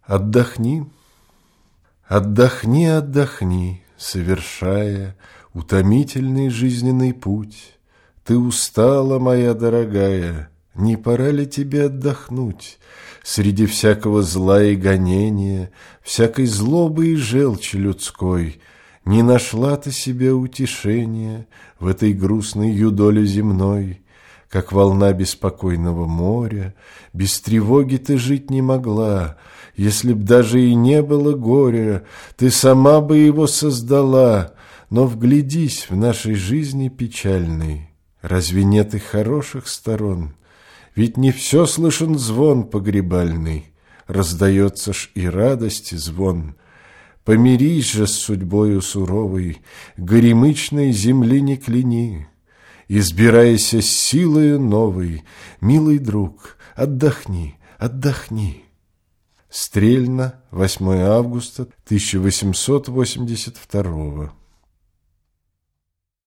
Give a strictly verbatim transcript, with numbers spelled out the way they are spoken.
Отдохни, отдохни, отдохни, совершая утомительный жизненный путь. Ты устала, моя дорогая, не пора ли тебе отдохнуть среди всякого зла и гонения, всякой злобы и желчи людской? Не нашла ты себе утешения в этой грустной юдоле земной? Как волна беспокойного моря, без тревоги ты жить не могла. Если б даже и не было горя, ты сама бы его создала. Но вглядись в нашей жизни печальной, разве нет и хороших сторон? Ведь не все слышен звон погребальный, раздается ж и радости звон. Помирись же с судьбою суровой, горемычной земли не кляни. Избирайся с силою новой, милый друг, отдохни, отдохни. Стрельна, восьмое августа тысяча восемьсот восемьдесят второго.